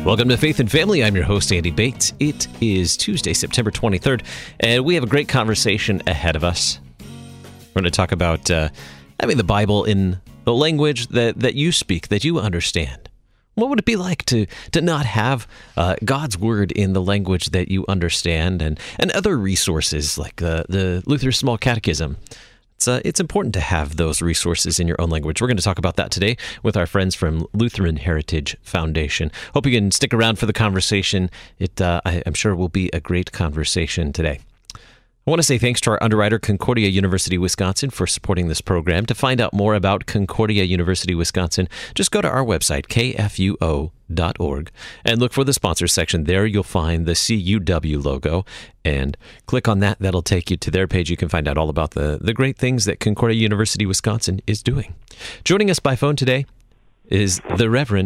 Welcome to Faith and Family. I'm your host, Andy Bates. It is Tuesday, September 23rd, and we have a great conversation ahead of us. We're going to talk about having the Bible in the language that you speak, that you understand. What would it be like to not have God's Word in the language that you understand, and other resources like the Luther Small Catechism? It's important to have those resources in your own language. We're going to talk about that today with our friends from Lutheran Heritage Foundation. Hope you can stick around for the conversation. I'm sure will be a great conversation today. I want to say thanks to our underwriter, Concordia University, Wisconsin, for supporting this program. To find out more about Concordia University, Wisconsin, just go to our website, kfuo.org, and look for the sponsors section. There you'll find the CUW logo, and click on that. That'll take you to their page. You can find out all about the great things that Concordia University, Wisconsin is doing. Joining us by phone today is the Reverend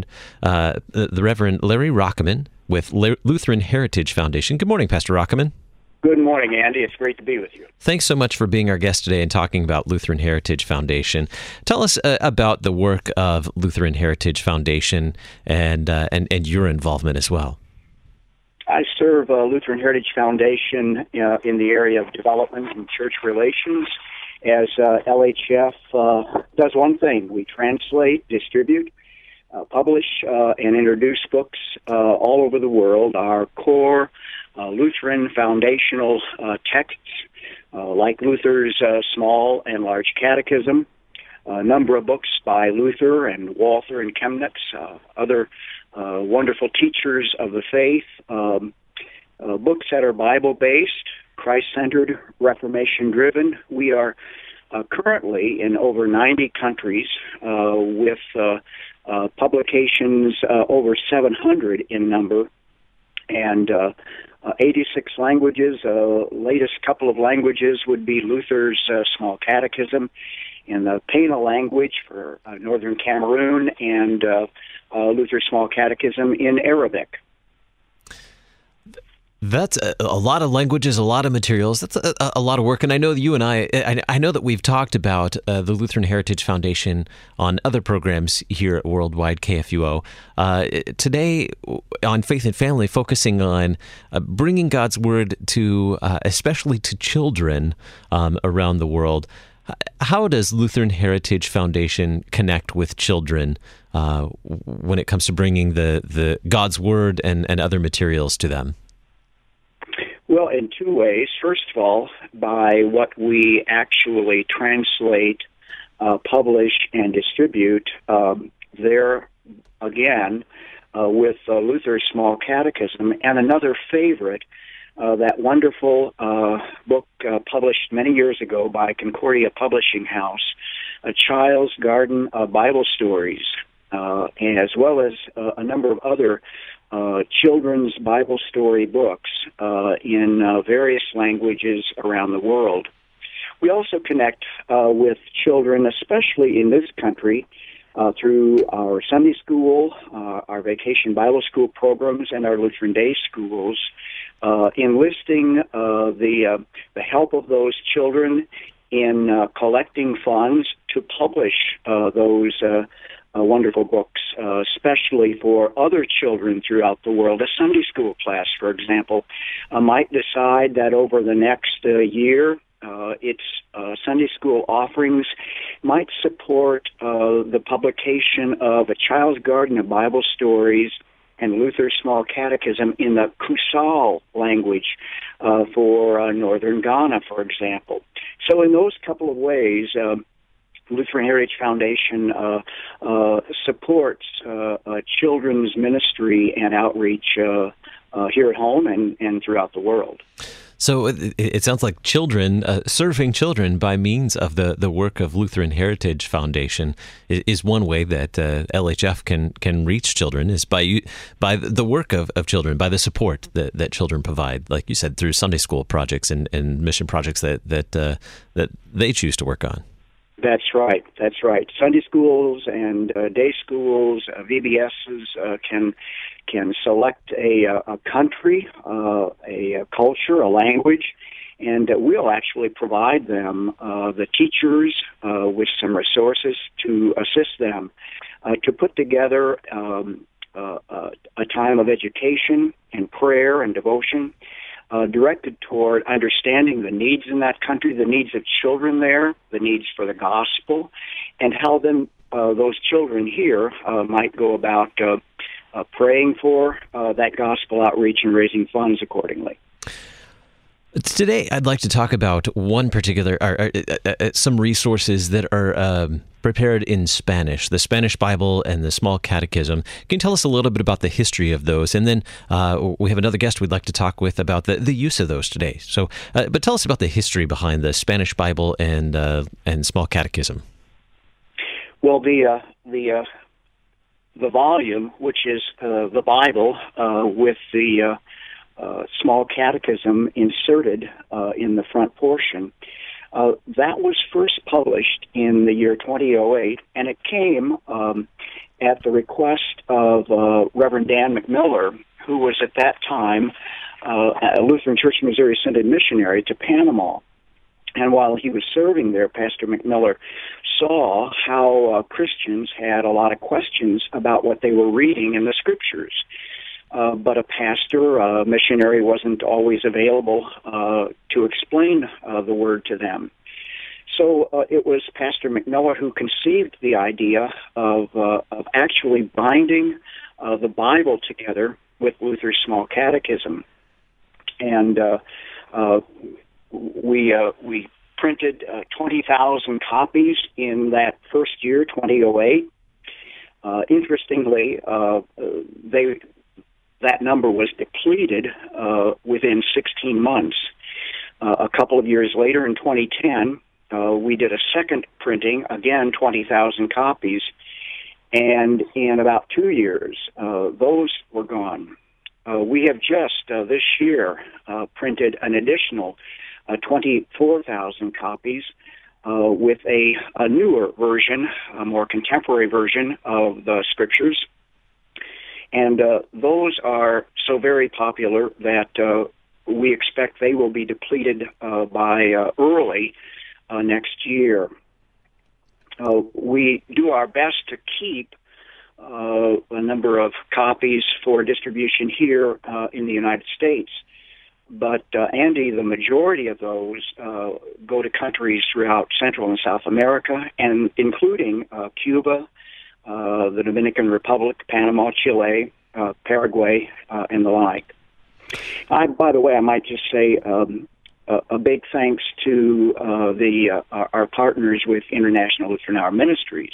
Larry Rockeman with Lutheran Heritage Foundation. Good morning, Pastor Rockeman. Good morning, Andy. It's great to be with you. Thanks so much for being our guest today and talking about Lutheran Heritage Foundation. Tell us about the work of Lutheran Heritage Foundation and your involvement as well. I serve Lutheran Heritage Foundation in the area of development and church relations, as LHF does one thing. We translate, distribute, publish, and introduce books all over the world. Our core Lutheran foundational texts, like Luther's Small and Large Catechism, a number of books by Luther and Walther and Chemnitz, other wonderful teachers of the faith, books that are Bible-based, Christ-centered, Reformation-driven. We are currently in over 90 countries with publications over 700 in number, and 86 languages. Latest couple of languages would be Luther's Small Catechism in the Pena language for northern Cameroon, and Luther's Small Catechism in Arabic. That's a lot of languages, a lot of materials. That's a lot of work. And I know you and I know that we've talked about the Lutheran Heritage Foundation on other programs here at Worldwide KFUO. Today on Faith and Family, focusing on bringing God's Word to, especially to children around the world. How does Lutheran Heritage Foundation connect with children when it comes to bringing the God's Word and other materials to them? Well, in two ways. First of all, by what we actually translate, publish, and distribute. There, again, with Luther's Small Catechism, and another favorite, that wonderful book published many years ago by Concordia Publishing House, A Child's Garden of Bible Stories, as well as a number of other children's Bible story books in various languages around the world. We also connect with children, especially in this country, through our Sunday school, our Vacation Bible School programs, and our Lutheran Day schools, enlisting the help of those children in collecting funds to publish those wonderful books, especially for other children throughout the world. A Sunday school class, for example, might decide that over the next year, its Sunday school offerings might support the publication of A Child's Garden of Bible Stories and Luther's Small Catechism in the Kusal language for northern Ghana, for example. So in those couple of ways, Lutheran Heritage Foundation supports children's ministry and outreach here at home and throughout the world. So it sounds like children, serving children by means of the work of Lutheran Heritage Foundation is one way that LHF can reach children, is by the work of children, by the support that children provide, like you said, through Sunday school projects and mission projects that they choose to work on. That's right. Sunday schools and day schools, VBSs can select a country, a culture, a language, and we'll actually provide them the teachers with some resources to assist them to put together a time of education and prayer and devotion, directed toward understanding the needs in that country, the needs of children there, the needs for the gospel, and how then those children here might go about praying for that gospel outreach and raising funds accordingly. Today, I'd like to talk about one particular, some resources that are prepared in Spanish, the Spanish Bible and the Small Catechism. Can you tell us a little bit about the history of those? And then we have another guest we'd like to talk with about the use of those today. So, but tell us about the history behind the Spanish Bible and Small Catechism. Well, the volume, which is the Bible with the Small Catechism inserted in the front portion, that was first published in the year 2008, and it came at the request of Reverend Dan McMiller, who was at that time a Lutheran Church Missouri Synod missionary to Panama. And while he was serving there, Pastor McMiller saw how Christians had a lot of questions about what they were reading in the Scriptures. But a pastor, a missionary, wasn't always available to explain the Word to them. So it was Pastor McMiller who conceived the idea of actually binding the Bible together with Luther's Small Catechism. And we printed 20,000 copies in that first year, 2008. Interestingly, that number was depleted within 16 months. A couple of years later, in 2010, we did a second printing, again 20,000 copies, and in about 2 years, those were gone. We have just this year printed an additional 24,000 copies with a newer version, a more contemporary version of the Scriptures. And those are so very popular that we expect they will be depleted by early next year. We do our best to keep a number of copies for distribution here in the United States. But, Andy, the majority of those go to countries throughout Central and South America, and including Cuba, the Dominican Republic, Panama, Chile, Paraguay, and the like. By the way, I might just say a big thanks to our partners with International Lutheran Hour Ministries.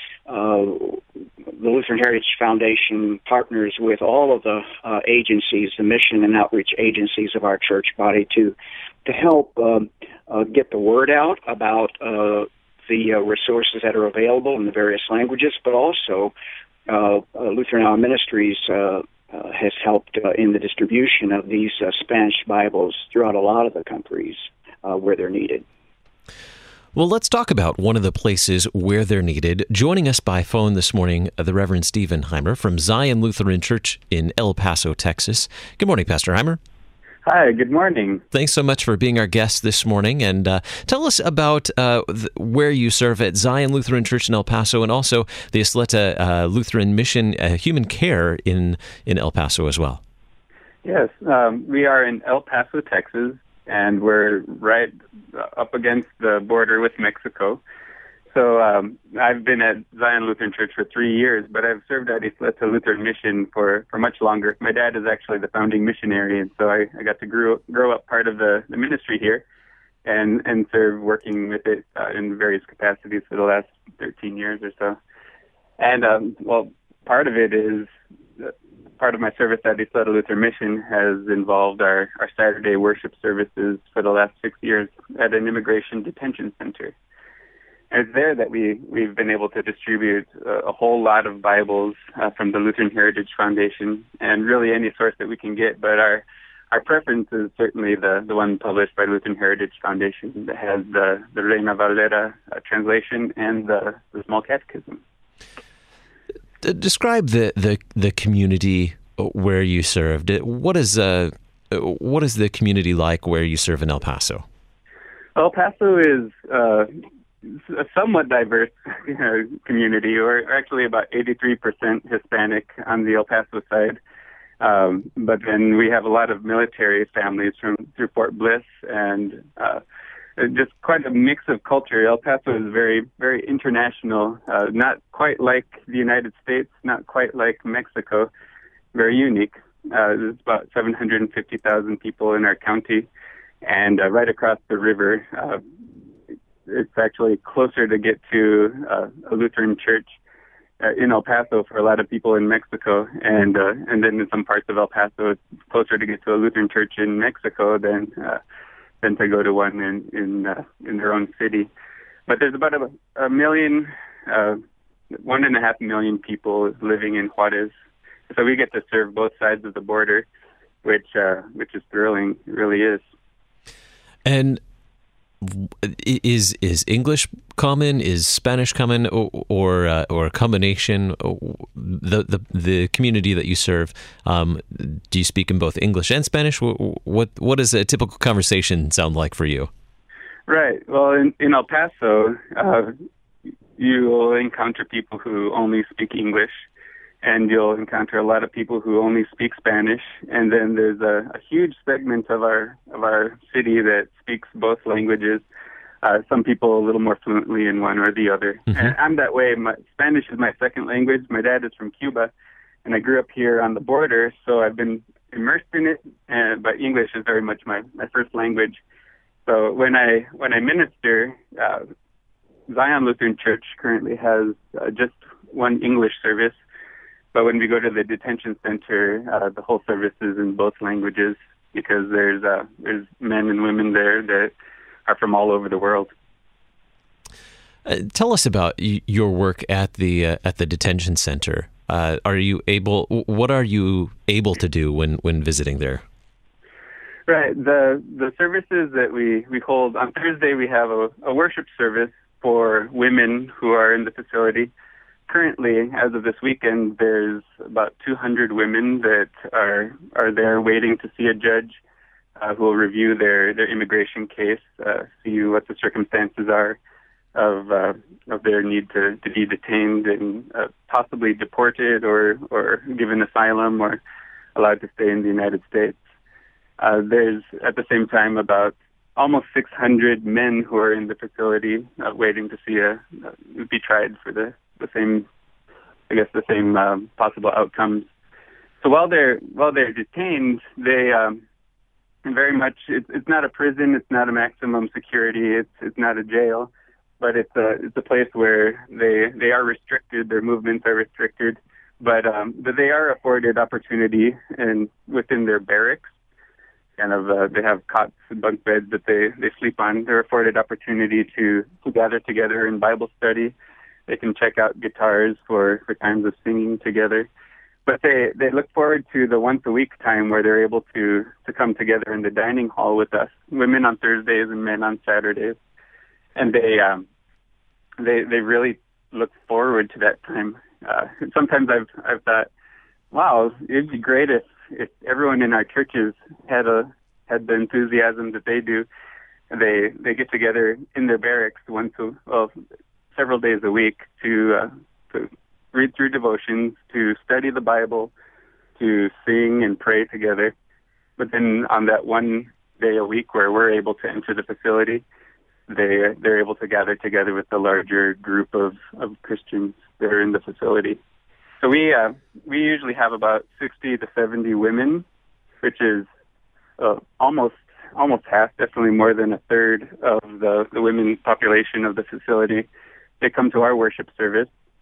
The Lutheran Heritage Foundation partners with all of the agencies, the mission and outreach agencies of our church body to help get the word out about the resources that are available in the various languages, but also Lutheran Hour Ministries has helped in the distribution of these Spanish Bibles throughout a lot of the countries where they're needed. Well, let's talk about one of the places where they're needed. Joining us by phone this morning, the Reverend Stephen Heimer from Zion Lutheran Church in El Paso, Texas. Good morning, Pastor Heimer. Hi, good morning. Thanks so much for being our guest this morning. And tell us about where you serve at Zion Lutheran Church in El Paso, and also the Isleta Lutheran Mission Human Care in El Paso as well. Yes, we are in El Paso, Texas, and we're right up against the border with Mexico. So I've been at Zion Lutheran Church for 3 years, but I've served at Isleta Lutheran Mission for much longer. My dad is actually the founding missionary, and so I got to grow up part of the ministry here and serve working with it in various capacities for the last 13 years or so. And, part of it is part of my service at Isleta Lutheran Mission has involved our Saturday worship services for the last 6 years at an immigration detention center. And it's there that we've been able to distribute a whole lot of Bibles from the Lutheran Heritage Foundation, and really any source that we can get. But our preference is certainly the one published by Lutheran Heritage Foundation that has the Reina Valera translation and the Small Catechism. Describe the community where you served. What is the community like where you serve in El Paso? El Paso is a somewhat diverse community. We're actually about 83% Hispanic on the El Paso side, But then we have a lot of military families through Fort Bliss, and just quite a mix of culture. El Paso is very, very international, not quite like the United States, not quite like Mexico, very unique. There's about 750,000 people in our county, and right across the river, it's actually closer to get to a Lutheran church in El Paso for a lot of people in Mexico, and then in some parts of El Paso, it's closer to get to a Lutheran church in Mexico than to go to one in their own city. But there's about a million, 1.5 million people living in Juarez, so we get to serve both sides of the border, which is thrilling. It really is. And is English common? Is Spanish common, or a combination? The community that you serve, do you speak in both English and Spanish? What does a typical conversation sound like for you? Right. Well, in El Paso, you will encounter people who only speak English, and you'll encounter a lot of people who only speak Spanish. And then there's a huge segment of our city that speaks both languages. Some people a little more fluently in one or the other. Mm-hmm. And I'm that way. Spanish is my second language. My dad is from Cuba, and I grew up here on the border, so I've been immersed in it. But English is very much my first language. So when I minister, Zion Lutheran Church currently has just one English service. But when we go to the detention center, the whole service is in both languages, because there's men and women there that are from all over the world. Tell us about your work at the detention center. What are you able to do when visiting there? Right. The services that we hold on Thursday, we have a worship service for women who are in the facility. Currently, as of this weekend, there's about 200 women that are there waiting to see a judge who will review their immigration case, see what the circumstances are of their need to be detained and possibly deported or given asylum or allowed to stay in the United States. There's, at the same time, about almost 600 men who are in the facility waiting to see be tried for the same possible outcomes. So while they're detained, they very much it's not a prison, it's not a maximum security, it's not a jail, but it's a place where they are restricted, their movements are restricted, but they are afforded opportunity and within their barracks. Kind of, they have cots and bunk beds that they sleep on. They're afforded opportunity to gather together in Bible study. They can check out guitars for times of singing together. But they look forward to the once a week time where they're able to come together in the dining hall with us, women on Thursdays and men on Saturdays. And they really look forward to that time. Sometimes I've thought, wow, it'd be great if everyone in our churches had the enthusiasm that they do. They get together in their barracks several days a week to read through devotions, to study the Bible, to sing and pray together. But then on that one day a week where we're able to enter the facility, they're able to gather together with the larger group of Christians that are in the facility. So we usually have about 60 to 70 women, which is almost half, definitely more than a third of the women population of the facility. They come to our worship service.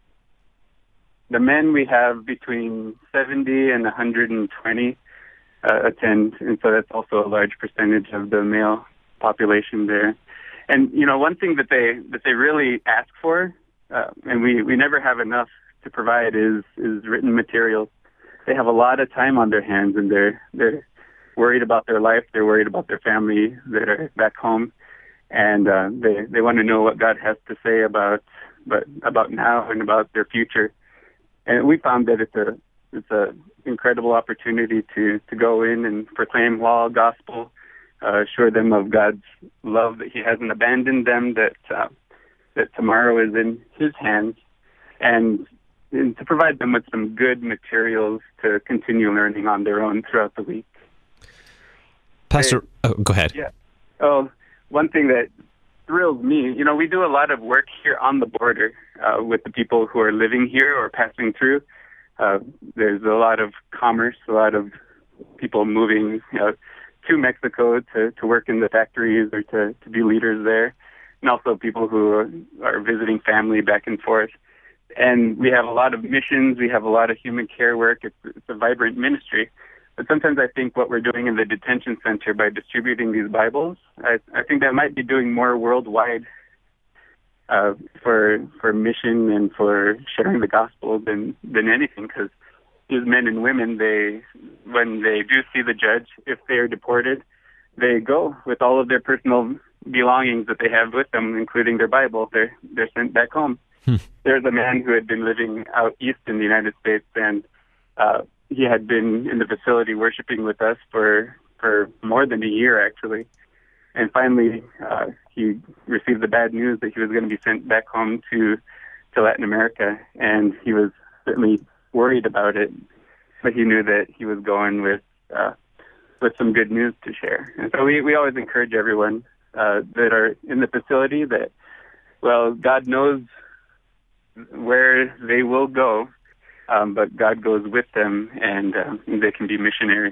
The men, we have between 70 and 120 attend, and so that's also a large percentage of the male population there. And one thing that they really ask for, and we never have enough to provide, is written materials. They have a lot of time on their hands, and they're worried about their life. They're worried about their family that are back home, and they want to know what God has to say about now and about their future. And we found that it's a incredible opportunity to go in and proclaim law, gospel, assure them of God's love, that He hasn't abandoned them, that tomorrow is in His hands. And and to provide them with some good materials to continue learning on their own throughout the week. Pastor, go ahead. Yeah. Oh, one thing that thrills me, we do a lot of work here on the border with the people who are living here or passing through. There's a lot of commerce, a lot of people moving to Mexico to work in the factories or to be leaders there, and also people who are visiting family back and forth. And we have a lot of missions. We have a lot of human care work. It's a vibrant ministry. But sometimes I think what we're doing in the detention center by distributing these Bibles, I think that might be doing more worldwide for mission and for sharing the gospel than anything, because these men and women, when they do see the judge, if they are deported, they go with all of their personal belongings that they have with them, including their Bible. They're sent back home. There's a man who had been living out east in the United States, and he had been in the facility worshiping with us for more than a year, actually. And finally, he received the bad news that he was going to be sent back home to Latin America, and he was certainly worried about it, but he knew that he was going with some good news to share. And so we always encourage everyone that are in the facility that, well, God knows where they will go, but God goes with them, and they can be missionaries.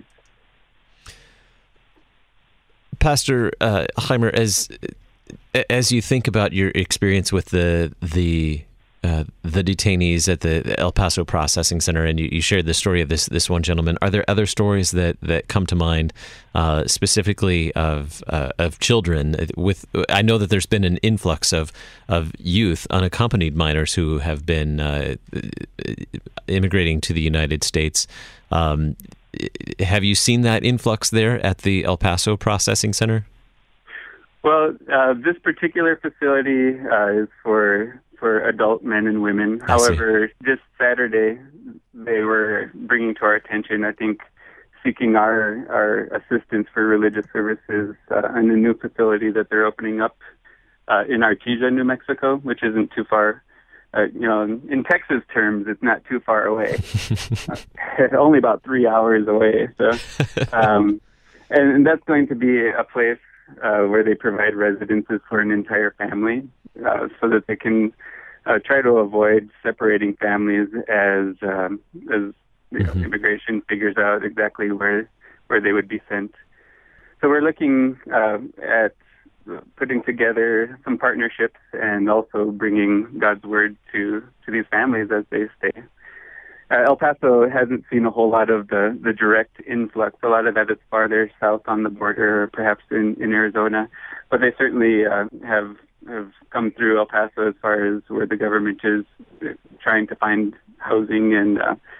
Pastor Heimer, as you think about your experience with the detainees at the El Paso Processing Center, and you shared the story of this one gentleman, are there other stories that come to mind specifically of children? I know that there's been an influx of youth, unaccompanied minors who have been immigrating to the United States. Have you seen that influx there at the El Paso Processing Center? Well, this particular facility is for adult men and women. However, this Saturday, they were bringing to our attention, I think, seeking our assistance for religious services in a new facility that they're opening up in Artesia, New Mexico, which isn't too far. In Texas terms, it's not too far away. Only about 3 hours away. So, and that's going to be a place where they provide residences for an entire family, so that they can try to avoid separating families as immigration figures out exactly where they would be sent. So we're looking at putting together some partnerships and also bringing God's word to these families as they stay. El Paso hasn't seen a whole lot of the direct influx. A lot of that is farther south on the border, or perhaps in Arizona, but they certainly have come through El Paso as far as where the government is trying to find housing and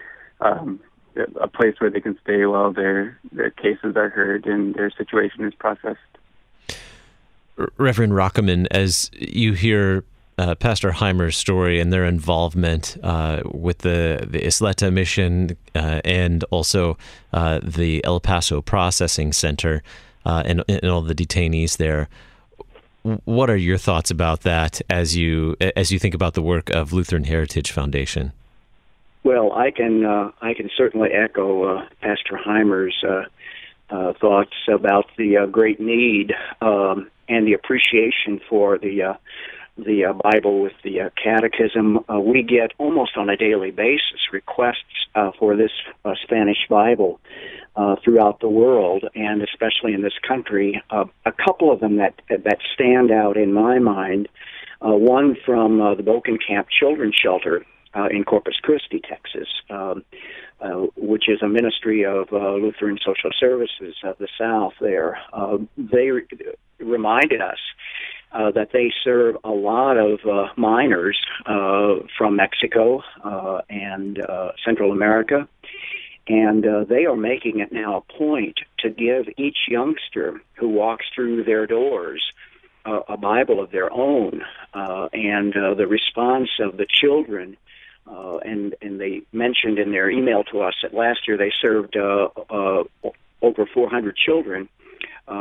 a place where they can stay while their cases are heard and their situation is processed. Reverend Rockeman, as you hear Pastor Heimer's story and their involvement with the Isleta mission and also the El Paso Processing Center and all the detainees there, what are your thoughts about that as you think about the work of Lutheran Heritage Foundation? Well, I can certainly echo Pastor Heimer's thoughts about the great need and the appreciation for the Bible with the Catechism. We get almost on a daily basis requests for this Spanish Bible throughout the world, and especially in this country. A couple of them that stand out in my mind. One from the Bokenkamp Children's Shelter in Corpus Christi, Texas, which is a ministry of Lutheran Social Services of the South there. They reminded us that they serve a lot of minors from Mexico and Central America, and they are making it now a point to give each youngster who walks through their doors a Bible of their own, and the response of the children. And they mentioned in their email to us that last year they served over 400 children.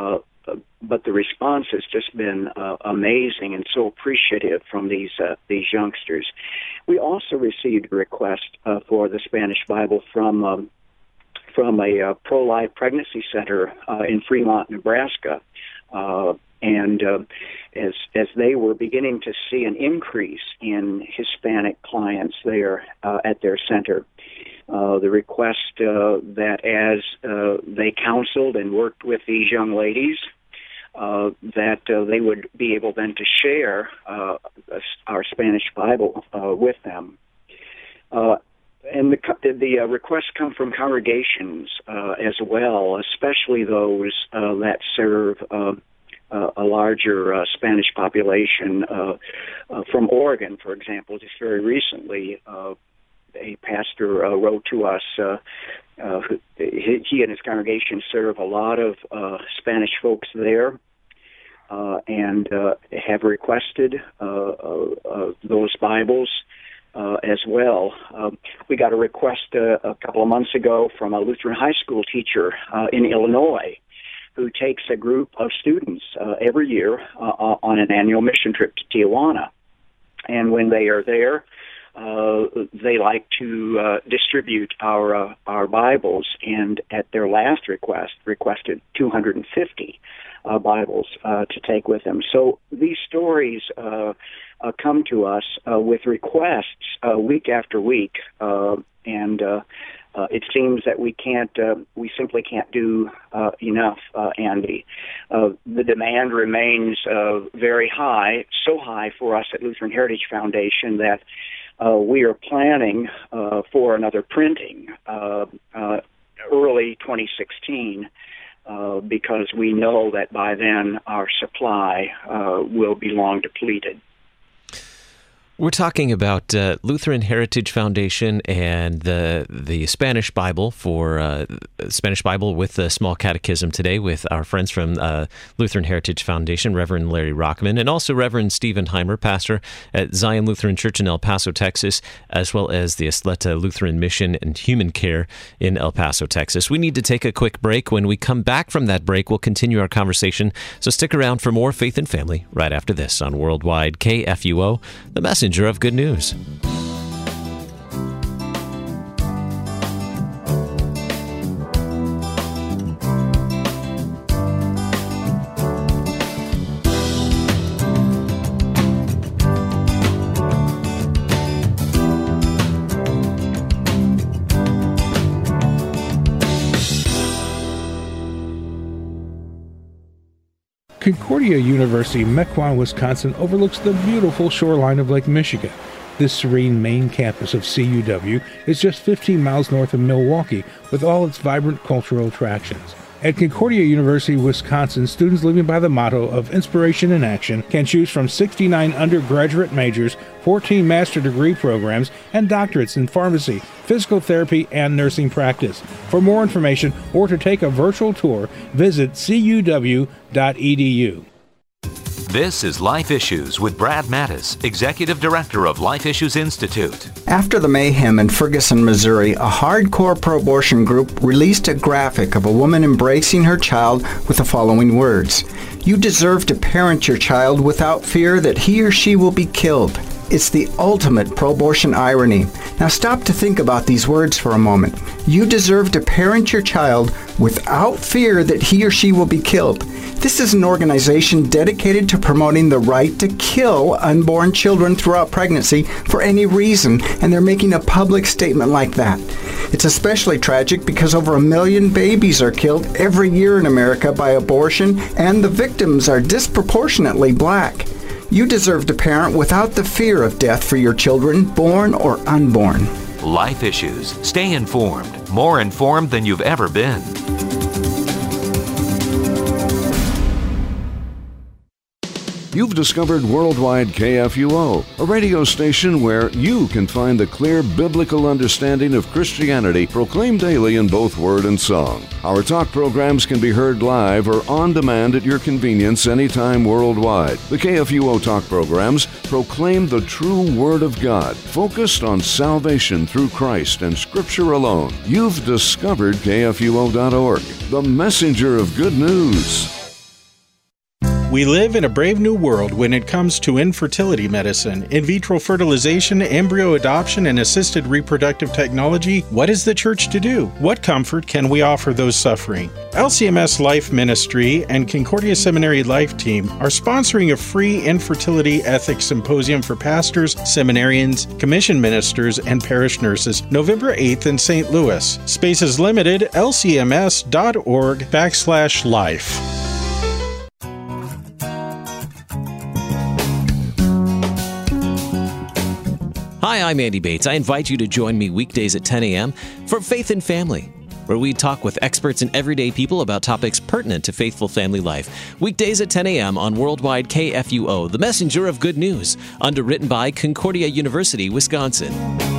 but the response has just been amazing and so appreciative from these youngsters. We also received a request for the Spanish Bible from a pro-life pregnancy center in Fremont, Nebraska. And as they were beginning to see an increase in Hispanic clients there at their center, the request that as they counseled and worked with these young ladies, that they would be able then to share our Spanish Bible with them. And the requests come from congregations as well, especially those that serve a larger Spanish population. From Oregon, for example, just very recently, a pastor wrote to us. He and his congregation serve a lot of Spanish folks there, and have requested those Bibles as well. We got a request a couple of months ago from a Lutheran high school teacher in Illinois who takes a group of students every year on an annual mission trip to Tijuana. And when they are there, they like to distribute our Bibles, and at their last requested 250 Bibles to take with them. So these stories come to us with requests week after week, and it seems that we simply can't do enough, Andy. The demand remains very high, so high for us at Lutheran Heritage Foundation that we are planning for another printing early 2016, because we know that by then our supply will be long depleted. We're talking about Lutheran Heritage Foundation and the Spanish Bible for Spanish Bible with the Small Catechism today with our friends from Lutheran Heritage Foundation, Reverend Larry Rockman, and also Reverend Stephen Heimer, pastor at Zion Lutheran Church in El Paso, Texas, as well as the Isleta Lutheran Mission and Human Care in El Paso, Texas. We need to take a quick break. When we come back from that break, we'll continue our conversation. So stick around for more Faith and Family right after this on Worldwide KFUO, the messenger of good news. Concordia University, Mequon, Wisconsin overlooks the beautiful shoreline of Lake Michigan. This serene main campus of CUW is just 15 miles north of Milwaukee, with all its vibrant cultural attractions. At Concordia University, Wisconsin, students living by the motto of inspiration and action can choose from 69 undergraduate majors, 14 master degree programs, and doctorates in pharmacy, physical therapy, and nursing practice. For more information or to take a virtual tour, visit cuw.edu. This is Life Issues with Brad Mattis, Executive Director of Life Issues Institute. After the mayhem in Ferguson, Missouri, a hardcore pro-abortion group released a graphic of a woman embracing her child with the following words: "You deserve to parent your child without fear that he or she will be killed." It's the ultimate pro-abortion irony. Now stop to think about these words for a moment. You deserve to parent your child without fear that he or she will be killed. This is an organization dedicated to promoting the right to kill unborn children throughout pregnancy for any reason, and they're making a public statement like that. It's especially tragic because over 1 million babies are killed every year in America by abortion, and the victims are disproportionately black. You deserve to parent without the fear of death for your children, born or unborn. Life Issues. Stay informed. More informed than you've ever been. You've discovered Worldwide KFUO, a radio station where you can find the clear biblical understanding of Christianity proclaimed daily in both word and song. Our talk programs can be heard live or on demand at your convenience anytime worldwide. The KFUO talk programs proclaim the true Word of God, focused on salvation through Christ and Scripture alone. You've discovered KFUO.org, the messenger of good news. We live in a brave new world when it comes to infertility medicine, in vitro fertilization, embryo adoption, and assisted reproductive technology. What is the church to do? What comfort can we offer those suffering? LCMS Life Ministry and Concordia Seminary Life Team are sponsoring a free infertility ethics symposium for pastors, seminarians, commissioned ministers, and parish nurses, November 8th in St. Louis. Space is limited. lcms.org/life. Hi, I'm Andy Bates. I invite you to join me weekdays at 10 a.m. for Faith and Family, where we talk with experts and everyday people about topics pertinent to faithful family life. Weekdays at 10 a.m. on Worldwide KFUO, the messenger of good news, underwritten by Concordia University, Wisconsin.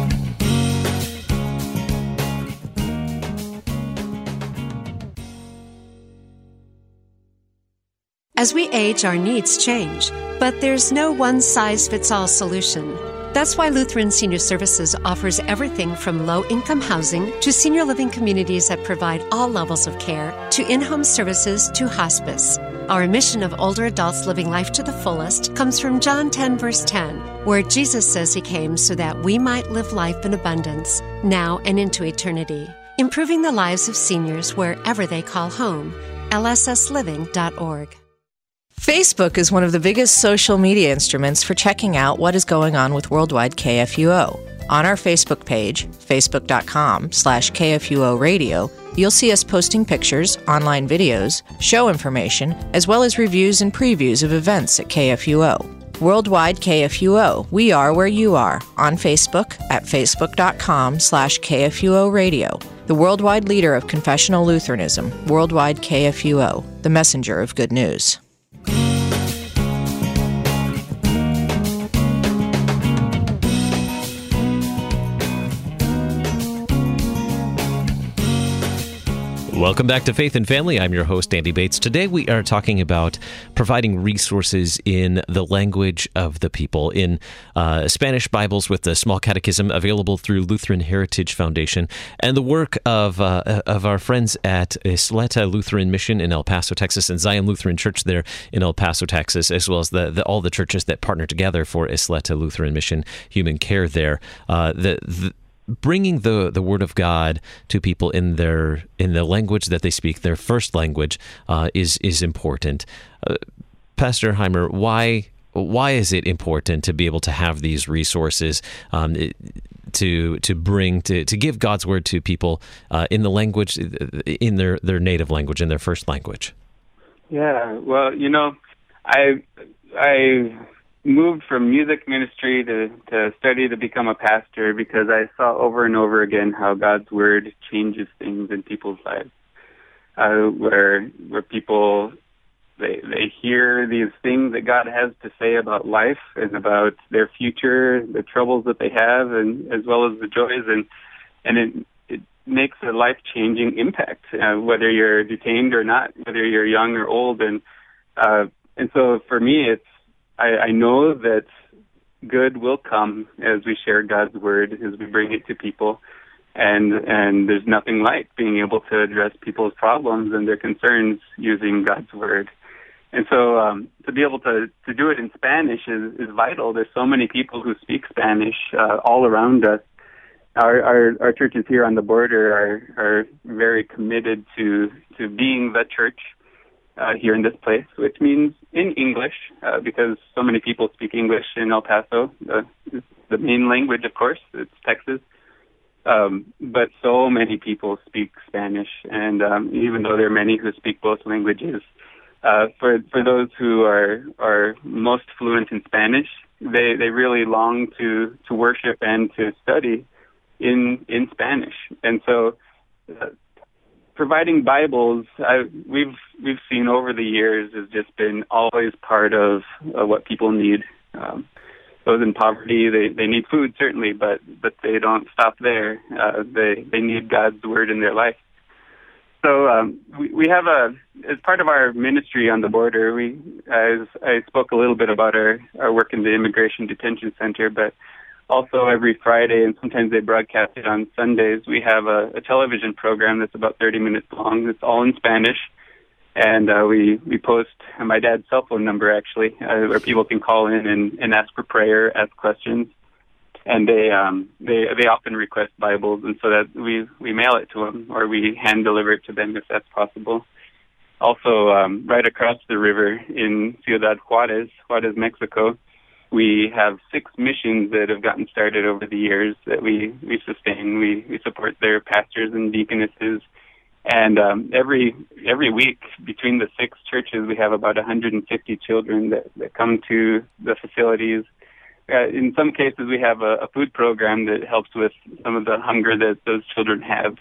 As we age, our needs change, but there's no one-size-fits-all solution. That's why Lutheran Senior Services offers everything from low-income housing to senior living communities that provide all levels of care, to in-home services to hospice. Our mission of older adults living life to the fullest comes from John 10, verse 10, where Jesus says he came so that we might live life in abundance, now and into eternity, improving the lives of seniors wherever they call home. lssliving.org. Facebook is one of the biggest social media instruments for checking out what is going on with Worldwide KFUO. On our Facebook page, facebook.com/KFUO Radio, you'll see us posting pictures, online videos, show information, as well as reviews and previews of events at KFUO. Worldwide KFUO, we are where you are, on Facebook at facebook.com/KFUO Radio. The worldwide leader of confessional Lutheranism, Worldwide KFUO, the messenger of good news. Welcome back to Faith and Family. I'm your host, Andy Bates. Today we are talking about providing resources in the language of the people, in Spanish Bibles with the Small Catechism available through Lutheran Heritage Foundation, and the work of our friends at Isleta Lutheran Mission in El Paso, Texas, and Zion Lutheran Church there in El Paso, Texas, as well as all the churches that partner together for Isleta Lutheran Mission Human Care there. Bringing the Word of God to people in the language that they speak, their first language, is important. Pastor Heimer, why is it important to be able to have these resources to give God's Word to people in the language, in their native language, in their first language? Yeah, well, I moved from music ministry to study to become a pastor because I saw over and over again how God's Word changes things in people's lives, where people they hear these things that God has to say about life and about their future, the troubles that they have, and as well as the joys, and it makes a life-changing impact, whether you're detained or not, whether you're young or old, and so for me I know that good will come as we share God's Word, as we bring it to people, and there's nothing like being able to address people's problems and their concerns using God's Word. And so to be able to do it in Spanish is vital. There's so many people who speak Spanish all around us. Our churches here on the border are very committed to being the church here in this place, which means in English, because so many people speak English in El Paso. The main language, of course, it's Texas. But so many people speak Spanish, and even though there are many who speak both languages, for those who are most fluent in Spanish, they really long to worship and to study in Spanish. And so providing Bibles, we've seen over the years has just been always part of what people need. Those in poverty, they need food, certainly, but they don't stop there. They need God's Word in their life. So we have as part of our ministry on the border, I spoke a little bit about our work in the Immigration Detention Center, but also every Friday, and sometimes they broadcast it on Sundays, we have a television program that's about 30 minutes long. It's all in Spanish. And we post my dad's cell phone number, actually, where people can call in and ask for prayer, ask questions. And they often request Bibles, and so that we mail it to them, or we hand deliver it to them if that's possible. Also, right across the river in Ciudad Juárez, Mexico, we have 6 missions that have gotten started over the years that we sustain. We support their pastors and deaconesses, and every week between the 6 churches, we have about 150 children that come to the facilities. In some cases, we have a food program that helps with some of the hunger that those children have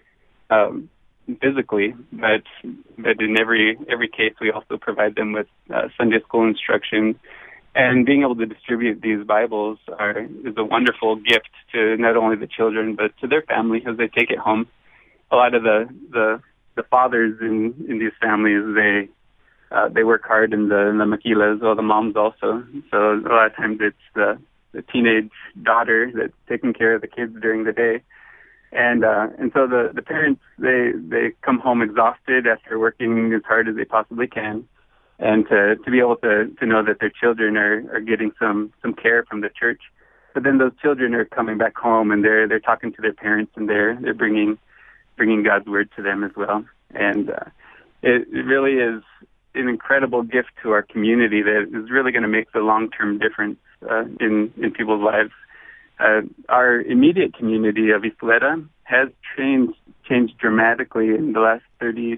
physically, but in every case, we also provide them with Sunday school instruction. And being able to distribute these Bibles is a wonderful gift to not only the children, but to their family as they take it home. A lot of the fathers in these families, they work hard in the maquilas, or the moms also. So a lot of times it's the teenage daughter that's taking care of the kids during the day. And so the parents, they come home exhausted after working as hard as they possibly can. And to be able to know that their children are getting some care from the church. But then those children are coming back home, and they're talking to their parents, and they're bringing God's word to them as well. And it really is an incredible gift to our community that is really going to make the long-term difference in people's lives. Our immediate community of Isleta has changed dramatically in the last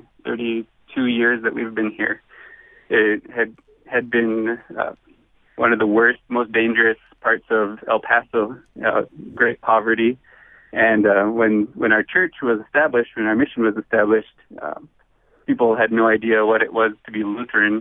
32 years that we've been here. It had been one of the worst, most dangerous parts of El Paso, great poverty. And when our church was established, when our mission was established, people had no idea what it was to be Lutheran.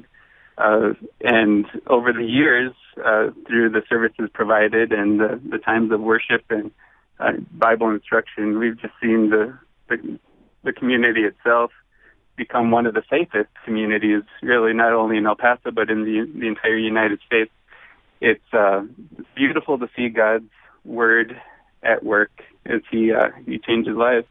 And over the years, through the services provided and the times of worship and Bible instruction, we've just seen the community itself become one of the safest communities, really, not only in El Paso, but in the entire United States. It's beautiful to see God's word at work as He changes lives.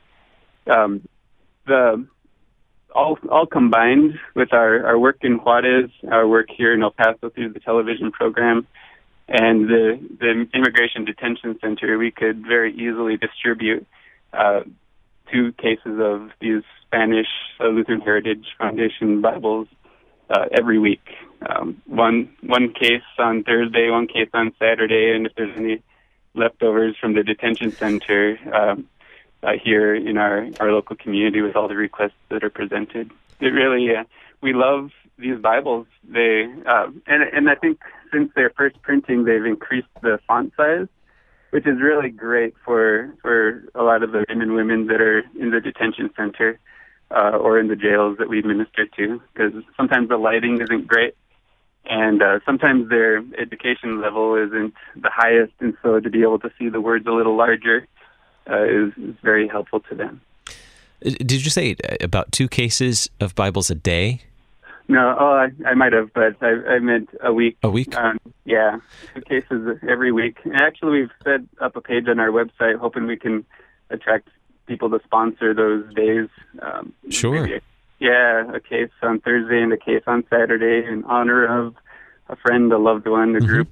All combined with our work in Juárez, our work here in El Paso through the television program, and the Immigration Detention Center, we could very easily distribute 2 cases of these Spanish Lutheran Heritage Foundation Bibles every week. One case on Thursday, 1 case on Saturday, and if there's any leftovers from the detention center here in our local community with all the requests that are presented. It really, we love these Bibles. They and I think since their first printing, they've increased the font size, which is really great for a lot of the men and women that are in the detention center or in the jails that we minister to, because sometimes the lighting isn't great, and sometimes their education level isn't the highest, and so to be able to see the words a little larger is very helpful to them. Did you say about 2 cases of Bibles a day? No, I might have, but I meant a week. A week? Yeah, 2 cases every week. And actually, we've set up a page on our website hoping we can attract people to sponsor those days. Sure. A case on Thursday and a case on Saturday in honor of a friend, a loved one, a group.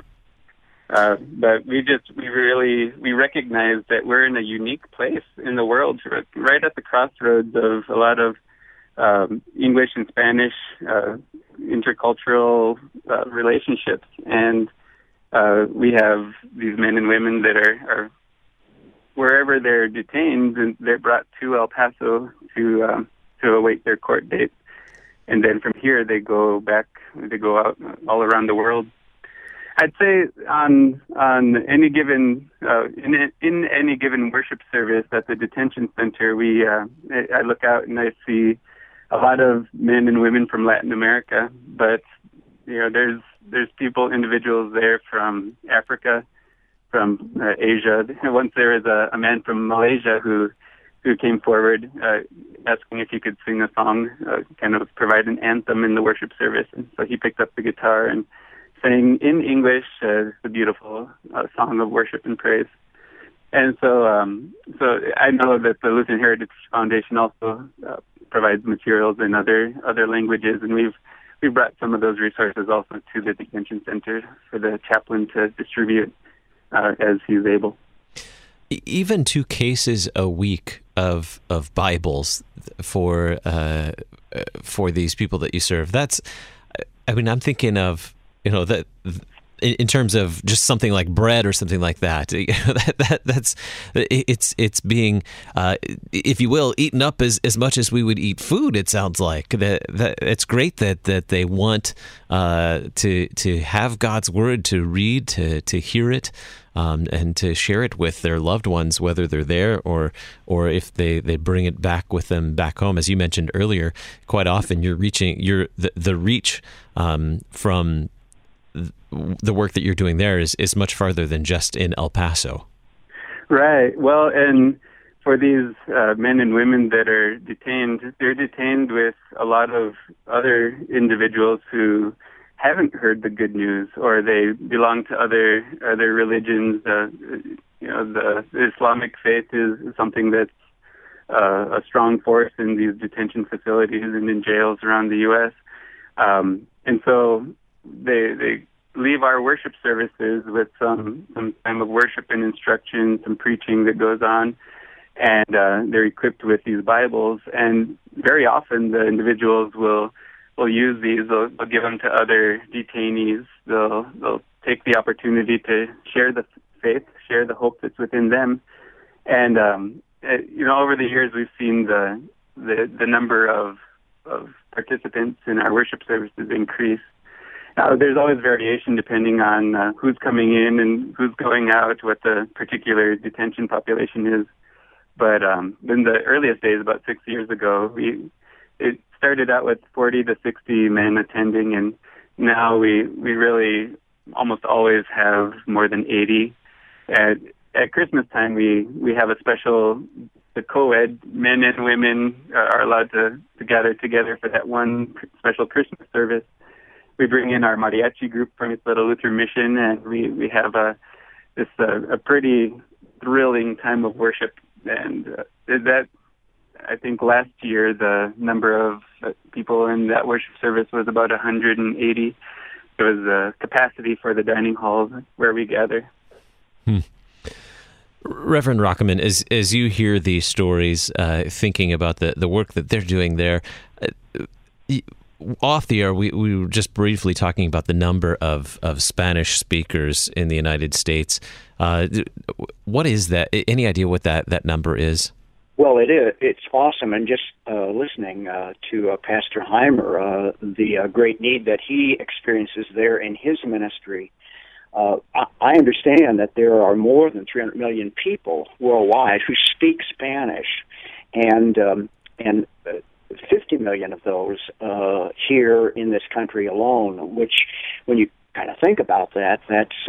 But we recognize that we're in a unique place in the world, right at the crossroads of a lot of English and Spanish intercultural relationships, and we have these men and women that are wherever they're detained, and they're brought to El Paso to await their court date, and then from here they go out all around the world. I'd say on any given in any given worship service at the detention center, I look out and I see a lot of men and women from Latin America, but there's individuals there from Africa, from Asia. Once there was a man from Malaysia who came forward asking if he could sing a song, kind of provide an anthem in the worship service, and so he picked up the guitar and sang in English a beautiful song of worship and praise. And so I know that the Lutheran Heritage Foundation also provides materials in other languages, and we've brought some of those resources also to the detention center for the chaplain to distribute as he's able. Even 2 cases a week of Bibles for these people that you serve. That's, I mean, I'm thinking of, that in terms of just something like bread or something like that. It's being, if you will, eaten up as much as we would eat food. It sounds like that it's great that they want to have God's word, to read, to hear it. And to share it with their loved ones, whether they're there or if they bring it back with them back home. As you mentioned earlier, quite often the reach from the work that you're doing there is much farther than just in El Paso. Right. Well, and for these men and women that are detained, they're detained with a lot of other individuals who haven't heard the good news, or they belong to other religions. The Islamic faith is something that's a strong force in these detention facilities and in jails around the U.S. And so they leave our worship services with some time of worship and instruction, some preaching that goes on, and they're equipped with these Bibles. And very often the individuals will use these. They'll give them to other detainees. They'll take the opportunity to share the faith, share the hope that's within them. And over the years, we've seen the number of participants in our worship services increase. Now, there's always variation depending on who's coming in and who's going out, what the particular detention population is. But in the earliest days, about 6 years ago, it started out with 40 to 60 men attending, and now we really almost always have more than 80. At Christmas time, we have a special, the co-ed men and women are allowed to gather together for that one special Christmas service. We bring in our mariachi group from Isleta Lutheran Mission, and we have a pretty thrilling time of worship. And that, I think last year, the number of people in that worship service was about 180. It was the capacity for the dining hall where we gather. Reverend Rockeman, as you hear these stories, thinking about the work that they're doing there, off the air, we were just briefly talking about the number of Spanish speakers in the United States. What is that? Any idea what that number is? Well, it is. It's awesome. And just listening to Pastor Heimer, the great need that he experiences there in his ministry, I understand that there are more than 300 million people worldwide who speak Spanish, and 50 million of those here in this country alone, which, when you kind of think about that, that's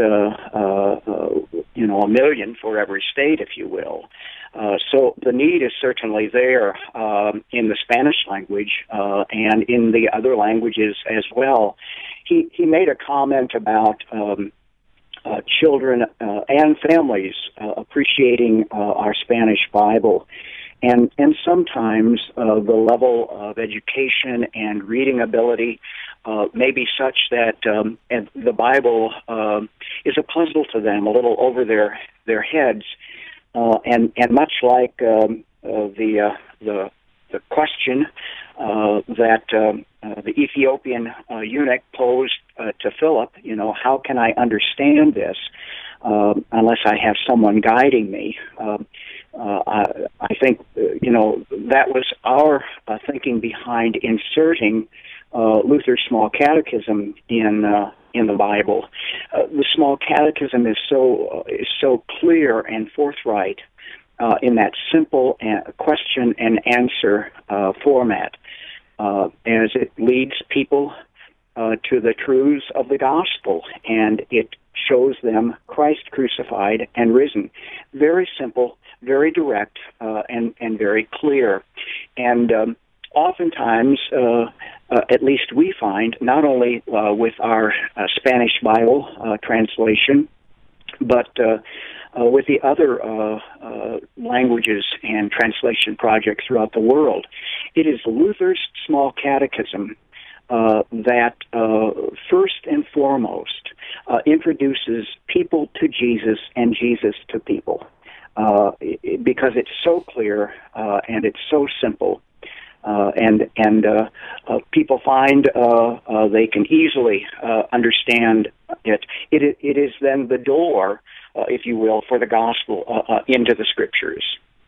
a million for every state, if you will. So the need is certainly there in the Spanish language and in the other languages as well. He made a comment about children and families appreciating our Spanish Bible. And sometimes the level of education and reading ability may be such that and the Bible is a puzzle to them, a little over their heads, and much like the question that the Ethiopian eunuch posed to Philip, how can I understand this unless I have someone guiding me? I think, that was our thinking behind inserting Luther's Small Catechism in the Bible. The Small Catechism is so clear and forthright in that simple question and answer format, as it leads people to the truths of the gospel, and it shows them Christ crucified and risen. Very simple, very direct, and very clear. And oftentimes, at least we find, not only with our Spanish Bible translation, but with the other languages and translation projects throughout the world. It is Luther's Small Catechism that first and foremost introduces people to Jesus and Jesus to people, because it's so clear and it's so simple. And people find they can easily understand it. It is then the door, if you will, for the gospel into the Scriptures.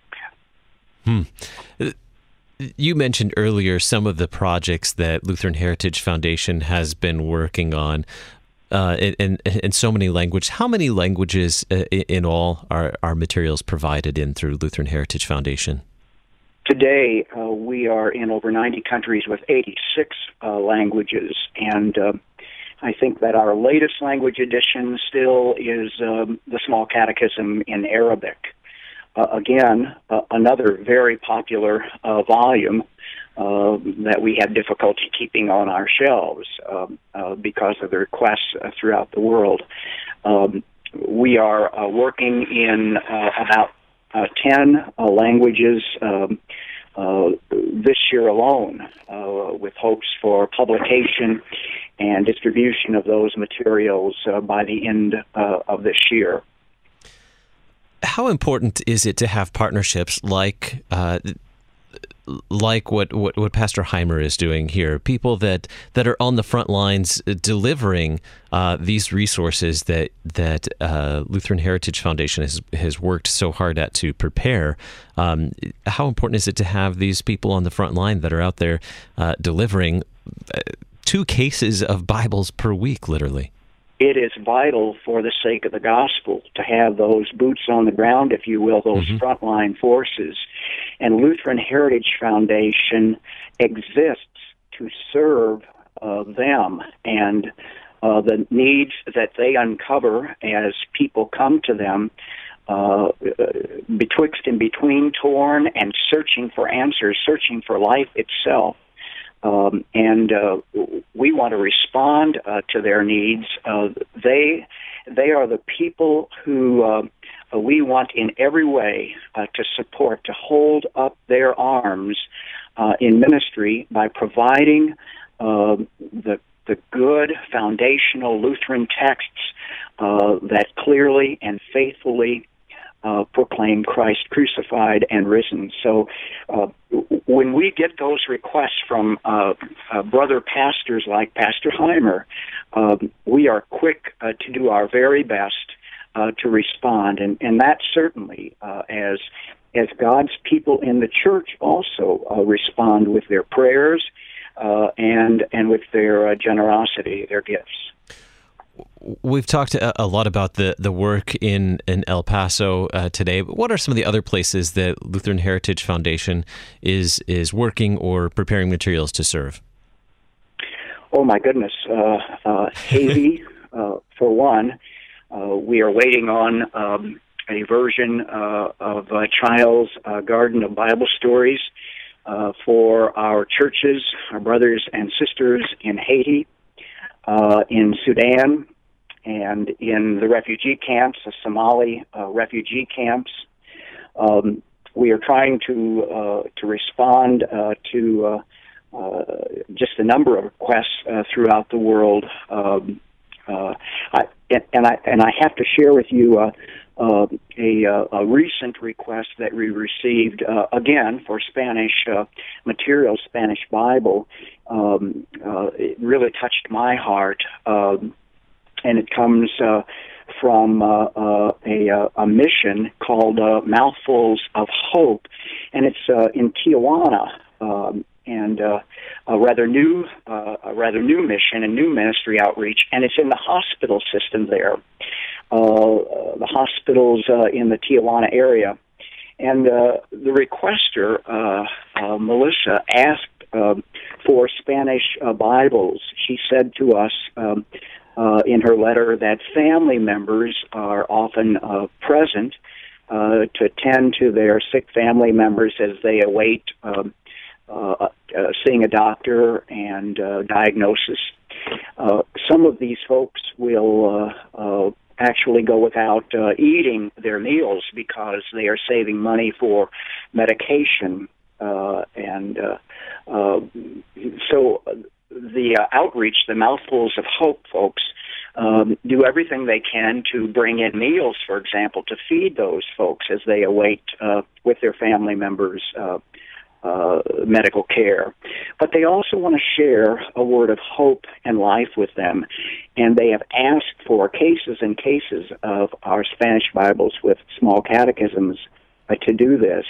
You mentioned earlier some of the projects that Lutheran Heritage Foundation has been working on in so many languages. How many languages in all are materials provided in through Lutheran Heritage Foundation? Today, we are in over 90 countries with 86 languages, and I think that our latest language edition still is the Small Catechism in Arabic. Again, another very popular volume that we have difficulty keeping on our shelves because of the requests throughout the world. We are working in about 10 languages this year alone, with hopes for publication and distribution of those materials by the end of this year. How important is it to have partnerships like what Pastor Heimer is doing here? People that are on the front lines delivering these resources that Lutheran Heritage Foundation has worked so hard at to prepare. How important is it to have these people on the front line that are out there delivering 2 cases of Bibles per week, literally? It is vital for the sake of the gospel to have those boots on the ground, if you will, those frontline forces. And Lutheran Heritage Foundation exists to serve them and the needs that they uncover as people come to them betwixt and between, torn and searching for answers, searching for life itself. And we want to respond to their needs. They are the people who we want in every way to support, to hold up their arms in ministry by providing the good foundational Lutheran texts that clearly and faithfully proclaim Christ crucified and risen. So when we get those requests from brother pastors like Pastor Heimer, we are quick to do our very best to respond. And that certainly, as God's people in the church also respond with their prayers and with their generosity, their gifts. We've talked a lot about the work in El Paso today, but what are some of the other places that Lutheran Heritage Foundation is working or preparing materials to serve? Oh, my goodness. Haiti, for one. We are waiting on a version of Child's Garden of Bible Stories for our churches, our brothers and sisters in Haiti, in Sudan, and in the refugee camps, the Somali refugee camps. We are trying to respond to just a number of requests throughout the world. I have to share with you a recent request that we received again for Spanish material, Spanish Bible. It really touched my heart, and it comes from a mission called Mouthfuls of Hope, and it's in Tijuana. And a rather new mission, a new ministry outreach, and it's in the hospital system there, the hospitals in the Tijuana area. And the requester, Melissa, asked for Spanish Bibles. She said to us in her letter that family members are often present to attend to their sick family members as they await seeing a doctor and diagnosis. Some of these folks will actually go without eating their meals because they are saving money for medication. So the outreach, the Mouthfuls of Hope folks, do everything they can to bring in meals, for example, to feed those folks as they await with their family members medical care. But they also want to share a word of hope and life with them, and they have asked for cases and cases of our Spanish Bibles with small catechisms to do this.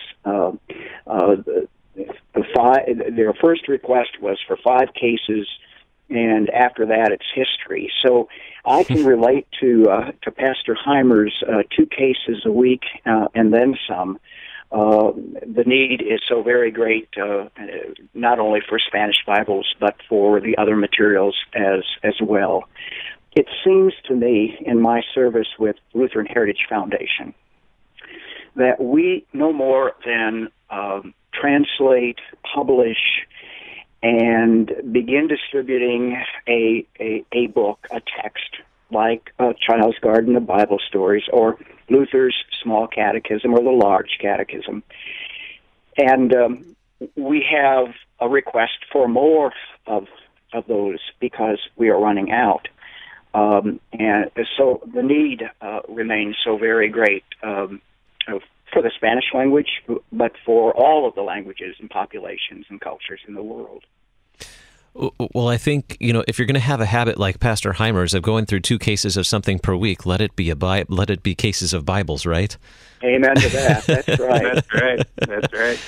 Their first request was for 5 cases, and after that, it's history. So I can relate to Pastor Heimer's 2 cases a week and then some. The need is so very great, not only for Spanish Bibles, but for the other materials as well. It seems to me, in my service with Lutheran Heritage Foundation, that we no more than translate, publish, and begin distributing a book, a text, like Child's Garden of Bible Stories, or Luther's Small Catechism, or the Large Catechism. And we have a request for more of those because we are running out. And so the need remains so very great for the Spanish language, but for all of the languages and populations and cultures in the world. Well, I think, if you're going to have a habit like Pastor Heimer's of going through 2 cases of something per week, let it be cases of Bibles, right? Amen to that. That's right. That's right.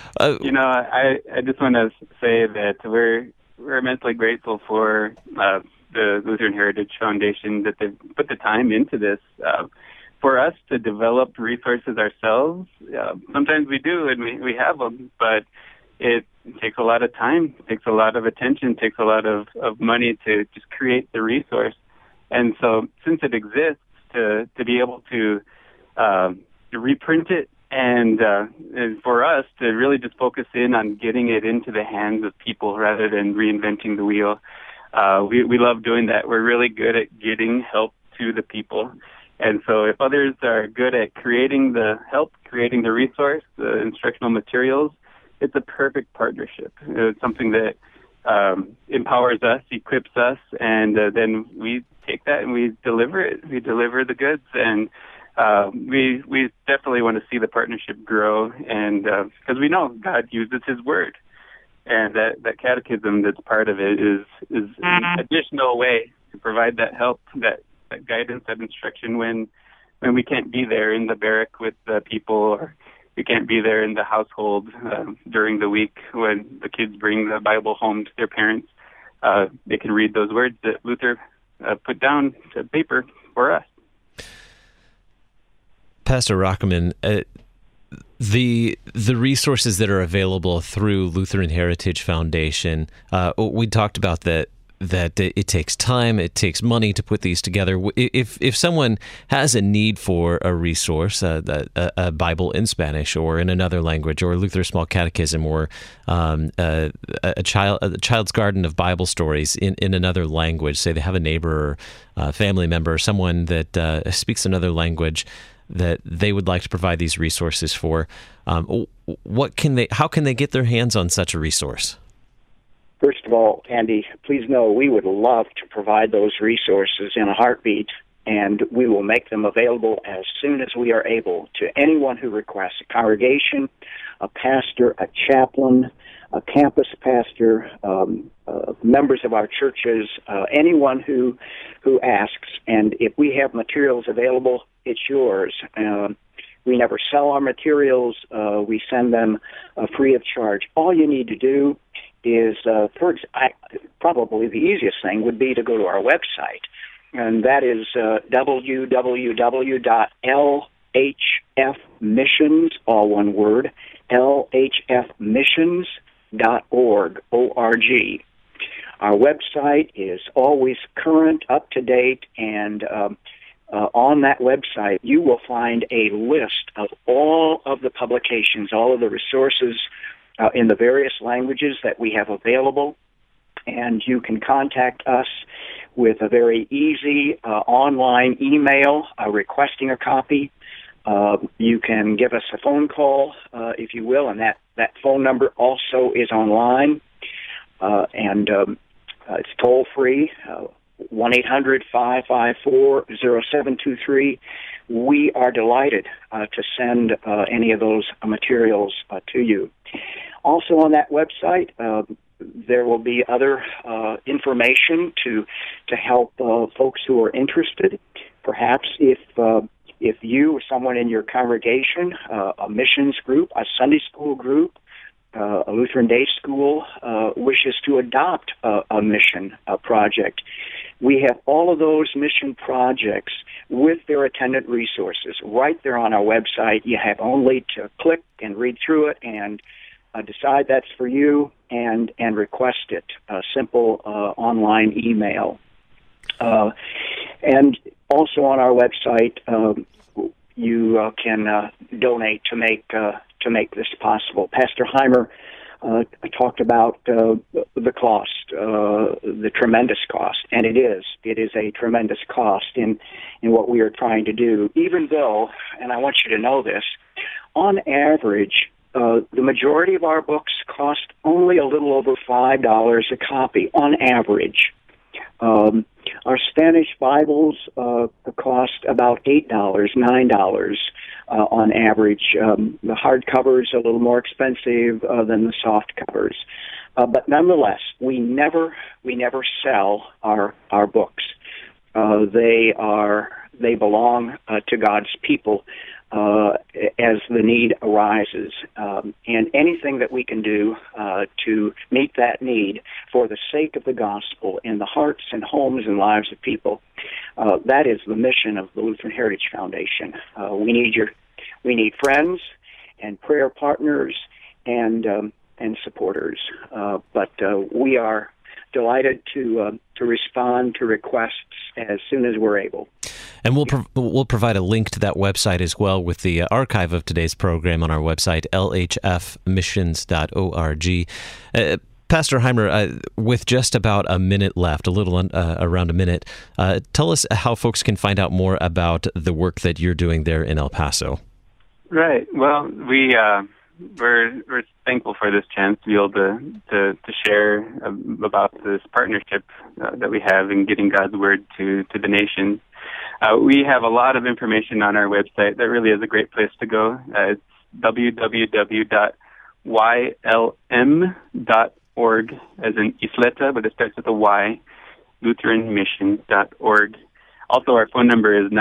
I just want to say that we're immensely grateful for the Lutheran Heritage Foundation that they've put the time into this. For us to develop resources ourselves, sometimes we do, and we have them, but it takes a lot of time, takes a lot of attention, takes a lot of money to just create the resource. And so since it exists, to be able to reprint it and for us to really just focus in on getting it into the hands of people rather than reinventing the wheel, we love doing that. We're really good at getting help to the people. And so if others are good at creating the help, creating the resource, the instructional materials, it's a perfect partnership. It's something that empowers us, equips us, and then we take that and we deliver it. We deliver the goods, and we definitely want to see the partnership grow, and because we know God uses His Word, and that catechism that's part of it is an additional way to provide that help, that guidance, that instruction when we can't be there in the barrack with the people, or we can't be there in the household during the week when the kids bring the Bible home to their parents. They can read those words that Luther put down to paper for us. Pastor Rockerman, the resources that are available through Lutheran Heritage Foundation, we talked about that it takes time, it takes money to put these together. If someone has a need for a resource, a Bible in Spanish or in another language, or Luther's Small Catechism, or a Child's Garden of Bible Stories in another language, say they have a neighbor or a family member or someone that speaks another language that they would like to provide these resources for, how can they get their hands on such a resource? First of all, Andy, please know we would love to provide those resources in a heartbeat, and we will make them available as soon as we are able to anyone who requests, a congregation, a pastor, a chaplain, a campus pastor, members of our churches, anyone who asks. And if we have materials available, it's yours. We never sell our materials. We send them free of charge. All you need to do is, probably the easiest thing would be to go to our website, and that is www.lhfmissions, all one word, lhfmissions.org, O-R-G. Our website is always current, up to date, and on that website you will find a list of all of the publications, all of the resources in the various languages that we have available. and you can contact us with a very easy online email requesting a copy. You can give us a phone call, if you will, and that phone number also is online, and it's toll-free, 1-800-554-0723. We are delighted to send any of those materials to you. Also on that website, there will be other information to help folks who are interested. Perhaps if you or someone in your congregation, a missions group, a Sunday school group, a Lutheran day school wishes to adopt a mission project, we have all of those mission projects with their attendant resources right there on our website. You have only to click and read through it and decide that's for you and request it. A simple online email. And also on our website, you can donate to make this possible. Pastor Heimer talked about the cost, the tremendous cost, and it is a tremendous cost in what we are trying to do. Even though, and I want you to know this, on average, the majority of our books cost only a little over $5 a copy on average. Our Spanish Bibles cost about $8, $9 on average. The hardcover is a little more expensive than the soft covers, but nonetheless, we never sell our books. They belong to God's people as the need arises, and anything that we can do to meet that need for the sake of the gospel in the hearts and homes and lives of people, that is the mission of the Lutheran Heritage Foundation. We need friends and prayer partners and supporters, but we are delighted to respond to requests as soon as we're able. And we'll provide a link to that website as well with the archive of today's program on our website, lhfmissions.org. Pastor Heimer, with just about a minute left, around a minute, tell us how folks can find out more about the work that you're doing there in El Paso. Right. Well, we're thankful for this chance to be able to share about this partnership that we have in getting God's Word to the nations. We have a lot of information on our website. That really is a great place to go. It's www.ylm.org, as in Isleta, but it starts with a Y, LutheranMission.org. Also, our phone number is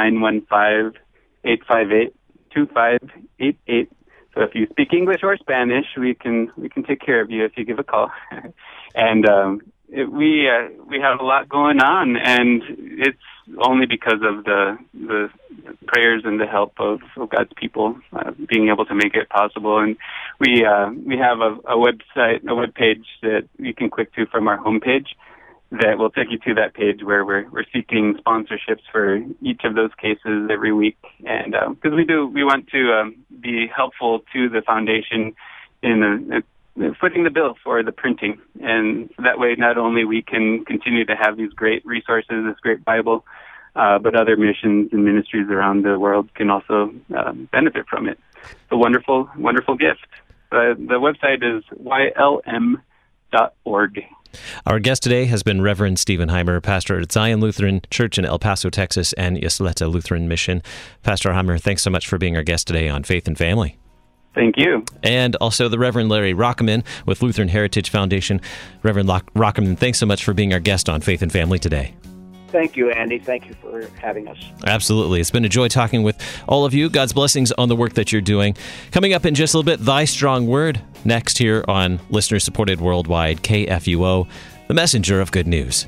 915-858-2588. So if you speak English or Spanish, we can take care of you if you give a call. And we have a lot going on, and it's only because of the prayers and the help of God's people being able to make it possible. And we have a website, a web page that you can click to from our homepage that will take you to that page where we're seeking sponsorships for each of those cases every week. And because we want to be helpful to the foundation in footing the bill for the printing. And that way, not only we can continue to have these great resources, this great Bible, but other missions and ministries around the world can also benefit from it. It's a wonderful, wonderful gift. The website is ylm.org. Our guest today has been Reverend Stephen Heimer, pastor at Zion Lutheran Church in El Paso, Texas, and Isleta Lutheran Mission. Pastor Heimer, thanks so much for being our guest today on Faith and Family. Thank you. And also the Reverend Larry Rockeman with Lutheran Heritage Foundation. Reverend Rockeman, thanks so much for being our guest on Faith and Family today. Thank you, Andy. Thank you for having us. Absolutely. It's been a joy talking with all of you. God's blessings on the work that you're doing. Coming up in just a little bit, Thy Strong Word, next here on listener-supported worldwide KFUO, the messenger of good news.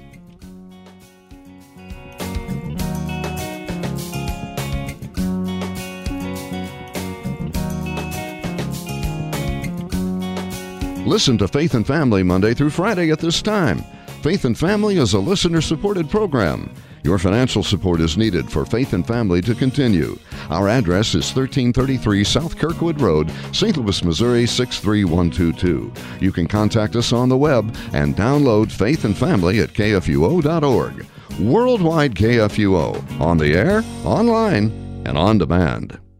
Listen to Faith and Family Monday through Friday at this time. Faith and Family is a listener-supported program. Your financial support is needed for Faith and Family to continue. Our address is 1333 South Kirkwood Road, St. Louis, Missouri 63122. You can contact us on the web and download Faith and Family at kfuo.org. Worldwide KFUO, on the air, online, and on demand.